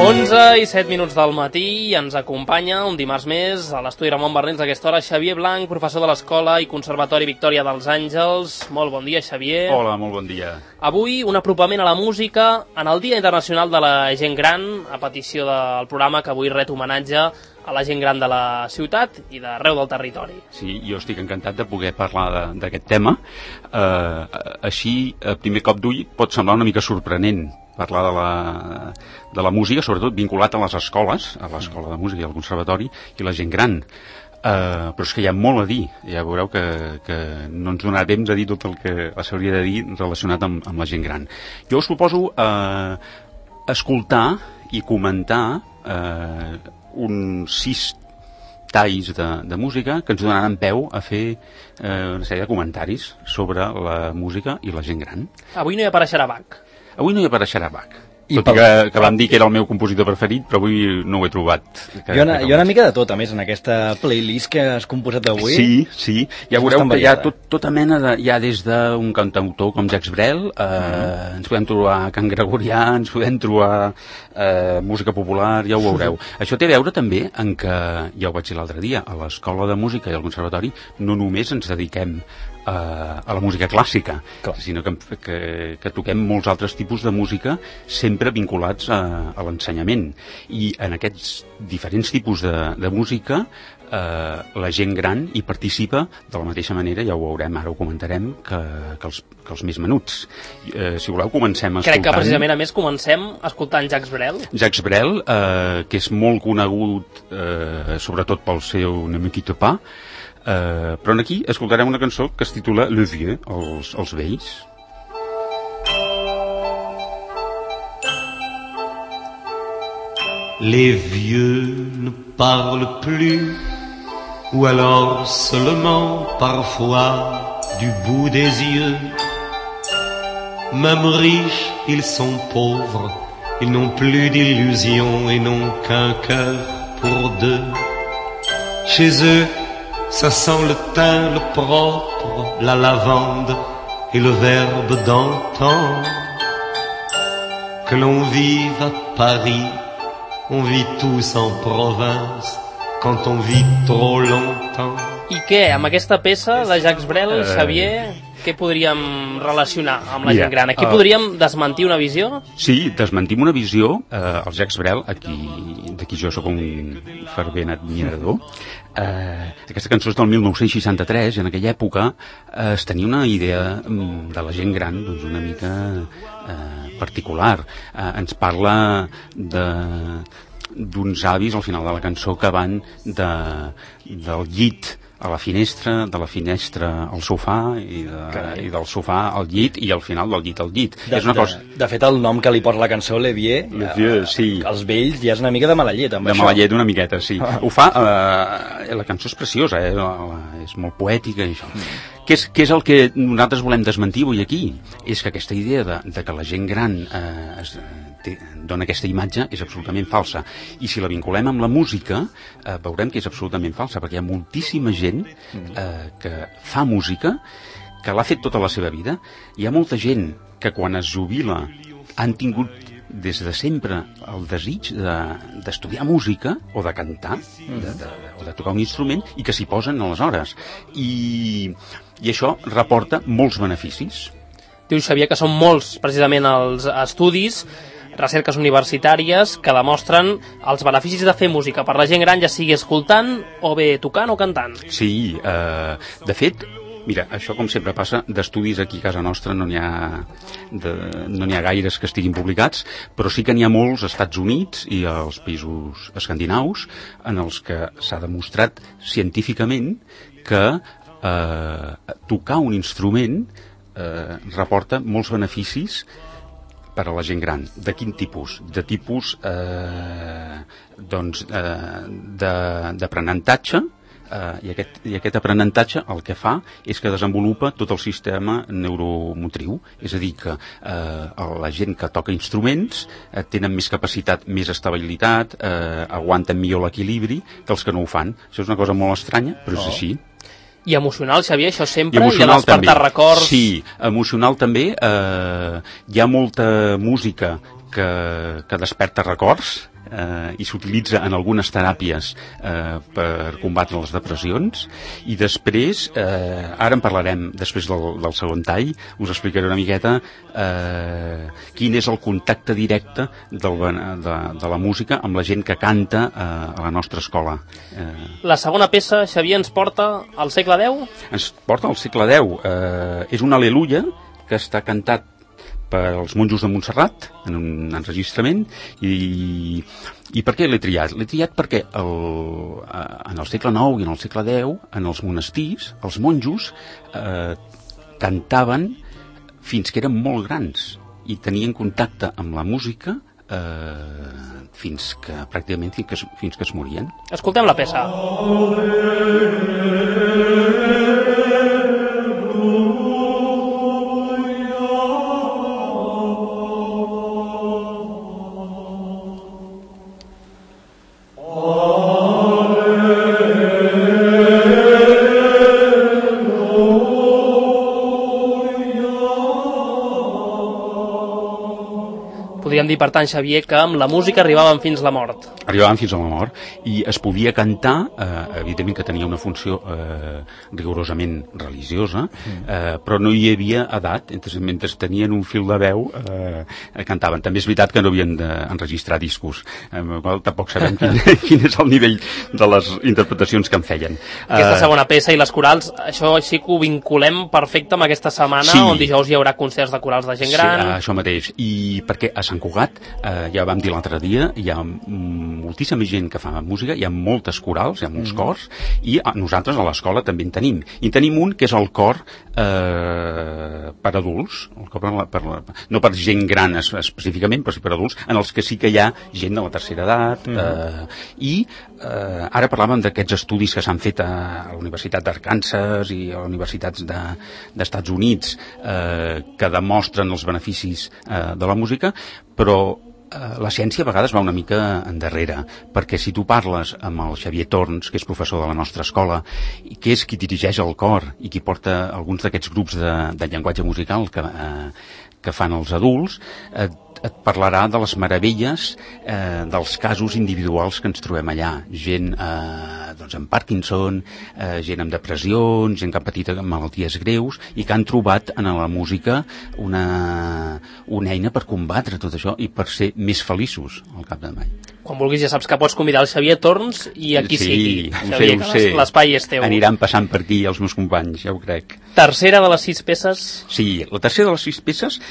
11:07 del matí i ens acompanya un dimarts més a l'estudi Ramon Barnils a aquesta hora Xavier Blanc, professor de l'Escola i Conservatori Victòria dels Àngels. Molt bon dia, Xavier. Hola, molt bon dia. Avui un apropament a la música en el Dia Internacional de la Gent Gran, a petició del programa que avui ret homenatge a la gent gran de la ciutat i d'arreu del territori. Sí, jo estic encantat de poder parlar d'aquest tema. Així, a primer cop d'ull, pot semblar una mica sorprenent parlar de la música, sobretot vinculat a les escoles, a l'Escola de Música i al Conservatori, i la gent gran. Però és que hi ha molt a dir. Ja veureu que no ens donarà temps a dir tot el que s'hauria de dir relacionat amb la gent gran. Jo us proposo escoltar i comentar uns 6 talls de música que ens donaran peu a fer una sèrie de comentaris sobre la música i la gent gran. Avui no hi apareixerà Bach. Avui no hi apareixerà Bach. Tot i que vam dir que era el meu compositor preferit, però avui no ho he trobat. Hi ha una mica de tot, a més, en aquesta playlist que has composat avui. Sí. Ja veureu que hi ha tota mena de... Hi ha des d'un cantautor com Jacques Brel, ens podem trobar Cant Gregorià, ens podem trobar música popular, ja ho veureu. Això té a veure també en que, ja ho vaig dir l'altre dia, a l'Escola de Música i al Conservatori no només ens dediquem a la música clàssica, sinó que toquem molts altres tipus de música sempre vinculats a l'ensenyament. I en aquests diferents tipus de música la gent gran hi participa de la mateixa manera, ja ho veurem, ara ho comentarem, que els més menuts. Si voleu, comencem escoltant... Crec que precisament, a més, comencem escoltant Jacques Brel. Jacques Brel, que és molt conegut sobretot pel seu Ne me quitte pas, però aquí escoltarem una cançó que es titula Le Vieux, els vells. Les vieux ne parlent plus, ou alors seulement parfois du bout des yeux. Même riches, ils sont pauvres, ils n'ont plus d'illusions et n'ont qu'un cœur pour deux. Chez eux, ça sent le thym, le propre, la lavande et le verbe d'antan. Que l'on vive à Paris, on vit tous en province, quand on vit trop longtemps. I què, amb aquesta peça de Jacques Brel, Xavier, què podríem relacionar amb la gent gran? Aquí podríem desmentir una visió? Sí, desmentim una visió. El Jacques Brel, d'aquí jo sóc un fervent admirador. Aquesta cançó és del 1963 i en aquella època es tenia una idea de la gent gran doncs una mica particular. Ens parla d'uns avis al final de la cançó que van del llit a la finestra, de la finestra al sofà i del sofà al llit i al final del llit al llit. De fet, el nom que li posa la cançó, Le Vieux, sí. Els vells ja és una mica de mala llet, amb això. De mala llet una miqueta, sí. Ho fa, la cançó és preciosa, és molt poètica i això. Què és el que nosaltres volem desmentir avui aquí? És que aquesta idea de que la gent gran dona aquesta imatge és absolutament falsa. I si la vinculem amb la música, veurem que és absolutament falsa, perquè hi ha moltíssima gent que fa música, que l'ha fet tota la seva vida. Hi ha molta gent que quan es jubila han tingut des de sempre el desig d'estudiar música o de cantar o de tocar un instrument i que s'hi posen aleshores. I això reporta molts beneficis. Diu Xavier que són molts precisament els estudis, recerques universitàries que demostren els beneficis de fer música per la gent gran, ja sigui escoltant o bé tocant o cantant. Sí, de fet, mira, això com sempre passa, d'estudis aquí a casa nostra no n'hi ha gaires que estiguin publicats, però sí que n'hi ha molts als Estats Units i als països escandinaus en els que s'ha demostrat científicament que tocar un instrument reporta molts beneficis per a la gent gran. De quin tipus? De tipus d'aprenentatge, i aquest aprenentatge el que fa és que desenvolupa tot el sistema neuromotriu, és a dir que la gent que toca instruments tenen més capacitat, més estabilitat, aguanten millor l'equilibri que els que no ho fan. Això és una cosa molt estranya, però és així. I emocional, Xavier, això sempre? I de despertar records? Sí, emocional també. Hi ha molta música que desperta records, i s'utilitza en algunes teràpies per combatre les depressions, i després, ara en parlarem després del segon tall, us explicaré una miqueta quin és el contacte directe de la música amb la gent que canta a la nostra escola. La segona peça, Xavier, ens porta al segle X? Ens porta al segle X. És un al·leluia que està cantat pels monjos de Montserrat en un enregistrament. I per què l'he triat? L'he triat perquè en el segle IX i en el segle X, en els monestirs, els monjos cantaven fins que eren molt grans i tenien contacte amb la música fins que es morien. Escoltem la peça. Podríem dir, per tant, Xavier, que amb la música arribaven fins la mort. Arribaven fins a la mort i es podia cantar, evidentment que tenia una funció rigorosament religiosa, però no hi havia edat, mentre tenien un fil de veu cantaven. També és veritat que no havien d'enregistrar discos, amb el qual tampoc sabem quin és el nivell de les interpretacions que en feien. Aquesta segona peça i les corals, això sí que ho vinculem perfecte amb aquesta setmana, sí, on dijous hi haurà concerts de corals de gent gran. Sí, això mateix. I perquè a Sant Cugat, ja vam dir l'altre dia, hi ha moltíssima gent que fa música, hi ha moltes corals, hi ha molts cors, i nosaltres a l'escola també en tenim. I en tenim un que és el cor per adults, no per gent gran específicament, però sí per adults, en els que sí que hi ha gent de la tercera edat, i ara parlàvem d'aquests estudis que s'han fet a la Universitat d'Arkansas i a les universitats d'Estats Units que demostren els beneficis de la música, però la ciència a vegades va una mica endarrere, perquè si tu parles amb el Xavier Torns, que és professor de la nostra escola, i que és qui dirigeix el cor i qui porta alguns d'aquests grups de llenguatge musical que fan els adults, et parlarà de les meravelles dels casos individuals que ens trobem allà. Gent amb Parkinson, gent amb depressions, gent que ha patit malalties greus i que han trobat en la música una eina per combatre tot això i per ser més feliços al capdavall. Quan vulguis ja saps que pots convidar el Xavier Torns i aquí sigui. Xavier, ho sé. L'espai és teu. Aniran passant per aquí els meus companys, ja ho crec. Tercera de les 6 peces? Sí, la tercera de les 6 peces...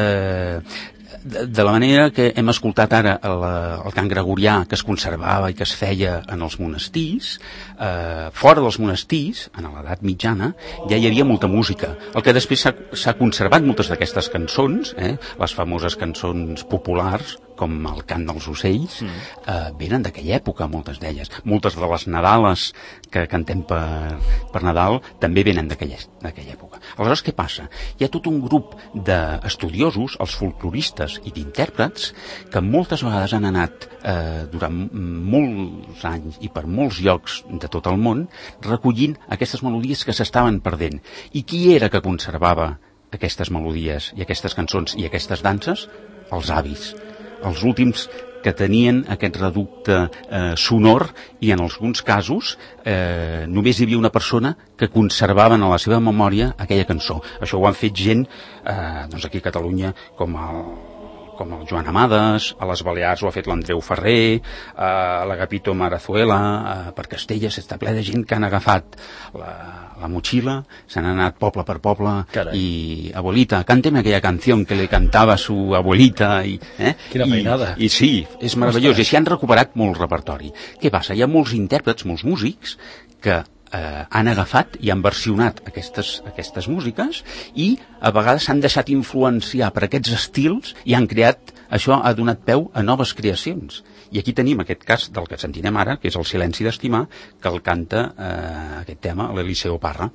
de la manera que hem escoltat ara el cant gregorià que es conservava i que es feia en els monestirs, fora dels monestirs, en l'edat mitjana, ja hi havia molta música. El que després s'ha conservat moltes d'aquestes cançons, les famoses cançons populars, com el cant dels ocells, venen d'aquella època, moltes d'elles. Moltes de les Nadales que cantem per Nadal també venen d'aquella època. Aleshores, què passa? Hi ha tot un grup d'estudiosos, els folcloristes i d'intèrprets, que moltes vegades han anat durant molts anys i per molts llocs de tot el món recollint aquestes melodies que s'estaven perdent. I qui era que conservava aquestes melodies i aquestes cançons i aquestes danses? Els avis, els últims que tenien aquest reducte sonor, i en alguns casos només hi havia una persona que conservava en la seva memòria aquella cançó. Això ho han fet gent aquí a Catalunya com el Joan Amades, a les Balears ho ha fet l'Andreu Ferrer, a l'Agapito Marazuela, per Castella s'està ple de gent que han agafat la motxilla, s'han anat poble per poble. Carai. I abuelita, cánteme aquella canción que le cantava su abuelita. Quina feinada. I sí, és meravellós. I així han recuperat molt repertori. Què passa? Hi ha molts intèrprets, molts músics que han agafat i han versionat aquestes músiques i a vegades s'han deixat influenciar per aquests estils i han creat, això ha donat peu a noves creacions. I aquí tenim aquest cas del que sentirem ara, que és el Silenci d'estimar, que el canta aquest tema l'Eliseo Parra.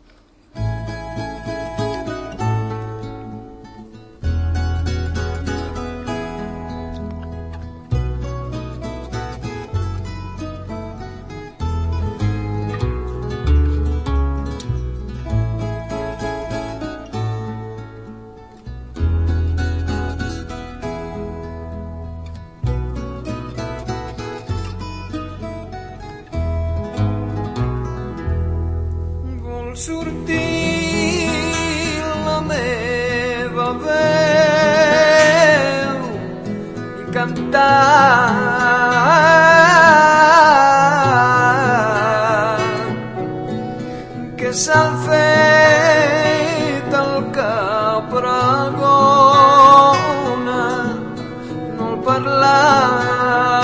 que s'han fet el que pregona no el parlar.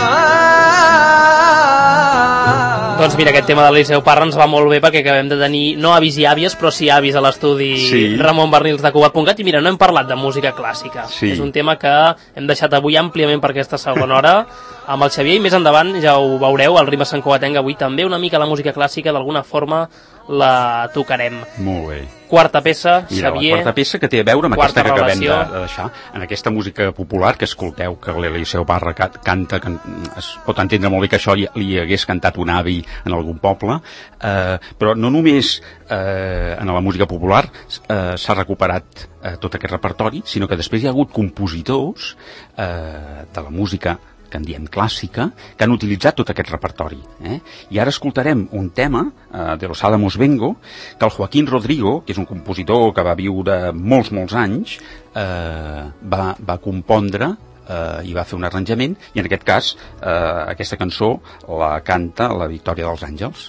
Doncs mira, aquest tema de l'Eliseu Parra ens va molt bé perquè acabem de tenir, no avis i àvies, però sí avis a l'estudi Ramon Barnils de Cugat.cat i mira, no hem parlat de música clàssica. És un tema que hem deixat avui àmpliament per aquesta segona hora amb el Xavier i més endavant, ja ho veureu, el Ritme Sant Cugatenc avui també una mica la música clàssica d'alguna forma la tocarem. Molt bé. Quarta peça, Mira, Xavier. La quarta peça que té a veure amb aquesta que acabem relació. de deixar, en aquesta música popular que escolteu, que l'Eliseu Parra canta, que es pot entendre molt bé que això li hagués cantat un avi en algun poble, però no només en la música popular s'ha recuperat tot aquest repertori, sinó que després hi ha hagut compositors de la música que en diem clàssica, que han utilitzat tot aquest repertori. I ara escoltarem un tema de Los Álamos Vengo, que el Joaquín Rodrigo, que és un compositor que va viure molts anys, va compondre i va fer un arranjament, i en aquest cas aquesta cançó la canta la Victòria dels Àngels.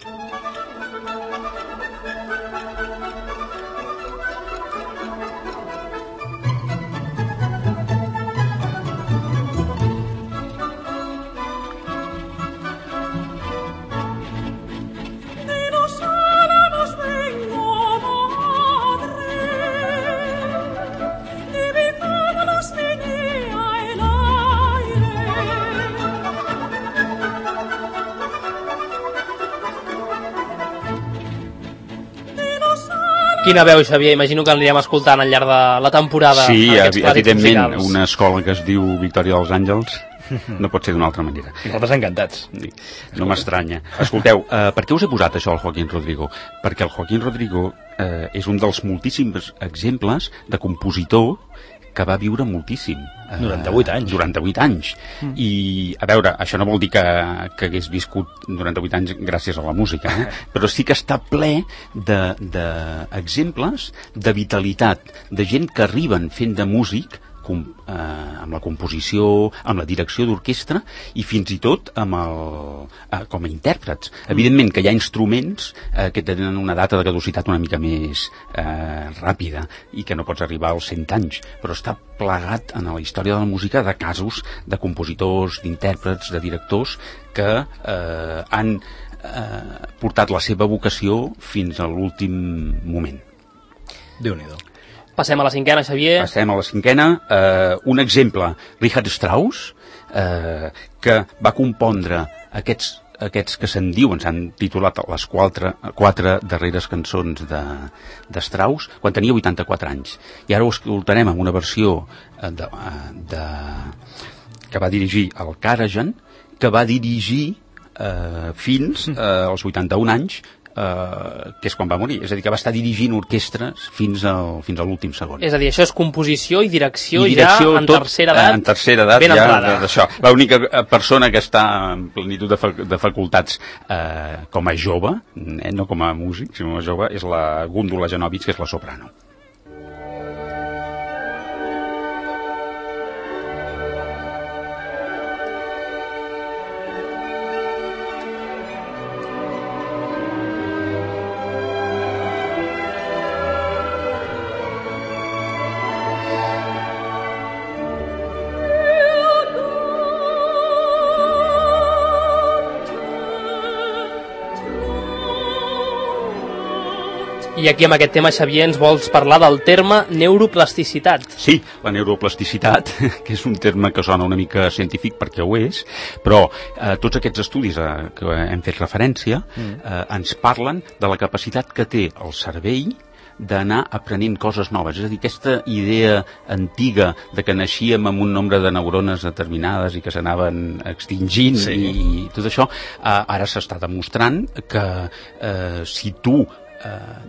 Quina veu, Xavier? Imagino que l'anirem escoltant al llarg de la temporada. Sí, evidentment, una escola que es diu Victòria dels Àngels no pot ser d'una altra manera. Nosaltres encantats. No m'estranya. Escolteu, per què us he posat això al Joaquín Rodrigo? Perquè el Joaquín Rodrigo és un dels moltíssims exemples de compositor que va viure moltíssim. 98 anys. 98 anys. I, a veure, això no vol dir que hagués viscut 98 anys gràcies a la música, però sí que està ple d'exemples de vitalitat, de gent que arriben fent de músic amb la composició, amb la direcció d'orquestra i fins i tot com a intèrprets. Evidentment que hi ha instruments que tenen una data de caducitat una mica més ràpida i que no pots arribar als 100 anys, però està plegat en la història de la música de casos de compositors, d'intèrprets, de directors que han portat la seva vocació fins a l'últim moment. Déu-n'hi-do. Passem a la cinquena, Xavier. Passem a la cinquena. Un exemple, Richard Strauss, que va compondre aquests que se'n diuen, s'han titulat les quatre darreres cançons de Strauss, quan tenia 84 anys. I ara ho escoltarem amb una versió que va dirigir el Karajan, que va dirigir fins als 81 anys, que és quan va morir, és a dir, que va estar dirigint orquestres fins a l'últim segon. És a dir, això és composició i direcció ja en tercera edat, ben entrada. L'única persona que està en plenitud de facultats com a jove, no com a músic, sinó com a jove, és la Gundula Janowitz, que és la soprano. I aquí amb aquest tema, Xavier, ens vols parlar del terme neuroplasticitat. Sí, la neuroplasticitat, que és un terme que sona una mica científic perquè ho és, però tots aquests estudis que hem fet referència ens parlen de la capacitat que té el cervell d'anar aprenent coses noves. És a dir, aquesta idea antiga de que naixíem amb un nombre de neurones determinades i que s'anaven extingint i tot això, ara s'està demostrant que si tu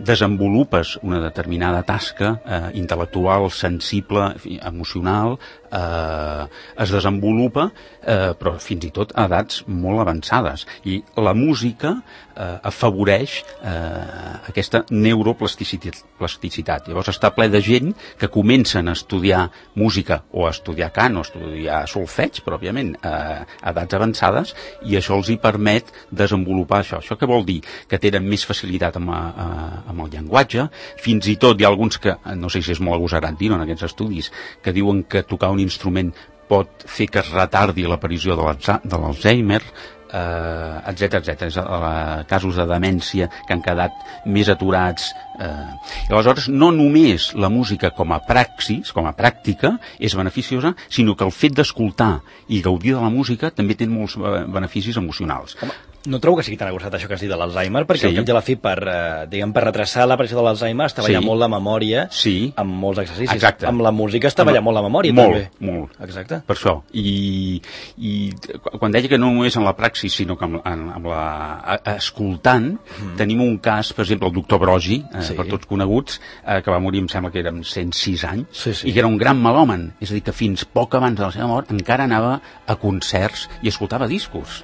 desenvolupes una determinada tasca intel·lectual, sensible, emocional, es desenvolupa, però fins i tot a edats molt avançades. I la música afavoreix aquesta neuroplasticitat. Llavors està ple de gent que comencen a estudiar música o a estudiar cant o a estudiar solfeig, pròpiament, a edats avançades, i això els hi permet desenvolupar això. Això què vol dir? Que tenen més facilitat amb el llenguatge. Fins i tot hi ha alguns que, no sé si és molt agosarat dir-ho en aquests estudis, que diuen que tocar un instrument pot fer que es retardi l'aparició de l'Alzheimer, etc. Casos de demència que han quedat més aturats. I aleshores, no només la música com a praxis, com a pràctica, és beneficiosa, sinó que el fet d'escoltar i gaudir de la música també té molts beneficis emocionals. Home, no trobo que sigui tan agosat això que has dit de l'Alzheimer, perquè al cap de la fi, per retrasar l'aparició de l'Alzheimer, es treballa molt la memòria, amb molts exercicis. Exacte. Amb la música es treballa molt la memòria, també. Molt. Exacte. Per això. I quan deia que no només en la praxis, sinó que amb escoltant, tenim un cas, per exemple, el doctor Brogi, per tots coneguts, que va morir, em sembla que eren 106 anys, i que era un gran melòman, és a dir, que fins poc abans de la seva mort encara anava a concerts i escoltava discos.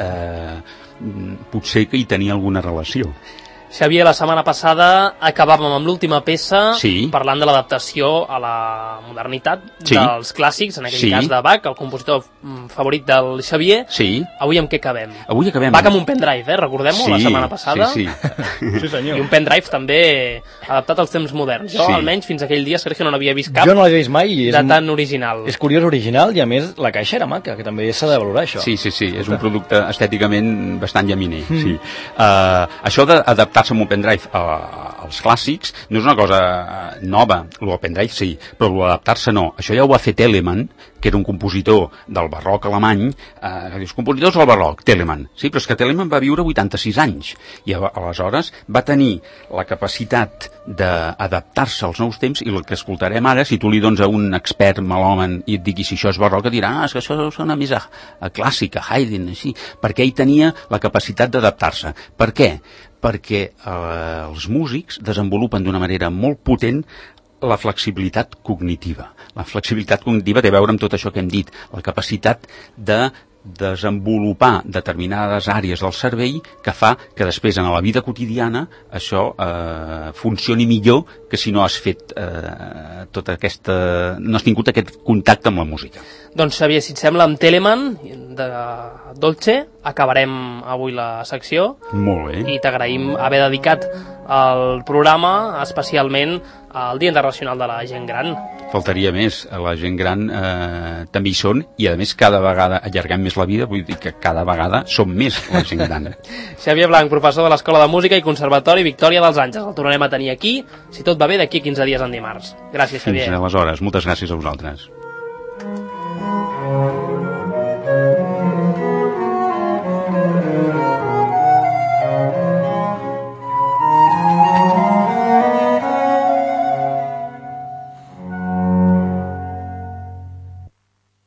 Potser que hi tenia alguna relació. Xavier, la setmana passada acabàvem amb l'última peça parlant de l'adaptació a la modernitat dels clàssics, en aquell cas de Bach, el compositor favorit del Xavier. Avui amb què acabem? Avui acabem Bach amb un pendrive, recordem-ho, la setmana passada. Sí, senyor. I un pendrive també adaptat als temps moderns. Jo, almenys, fins aquell dia, Sergio, no n'havia vist cap. Jo no l'havia vist mai. De tan original. És curiós, original, i a més la caixa era maca, que també s'ha de valorar, això. Sí, és un producte estèticament bastant llaminer. Això d'adaptar-se amb un pendrive als clàssics no és una cosa nova. El pendrive sí, però l'adaptar-se no. Això ja ho va fer Telemann, que era un compositor del barroc alemany. Els compositors del barroc, Telemann. Sí, però és que Telemann va viure 86 anys i aleshores va tenir la capacitat d'adaptar-se als nous temps, i el que escoltarem ara, si tu li dones a un expert melòman i et digui si això és barroc, et dirà, és que això sona més a clàssica, Haydn, així, perquè ell tenia la capacitat d'adaptar-se. Per què? Perquè els músics desenvolupen d'una manera molt potent la flexibilitat cognitiva. La flexibilitat cognitiva té a veure amb tot això que hem dit, la capacitat de desenvolupar determinades àrees del cervell que fa que després en la vida quotidiana això funcioni millor que si no has fet no has tingut aquest contacte amb la música. Doncs Xavier, si et sembla, amb Telemann de Dolce acabarem avui la secció. Molt bé. I t'agraïm haver dedicat el programa especialment al Dia Internacional de la Gent Gran. Faltaria més, la gent gran també hi són, i a més cada vegada allarguem més la vida, vull dir que cada vegada som més la gent gran. Xavier Blanc, professor de l'Escola de Música i Conservatori Victòria dels Àngels. El tornarem a tenir aquí, si tot va bé, d'aquí 15 dies en dimarts. Gràcies, Xavier. Fins aleshores, moltes gràcies a vosaltres.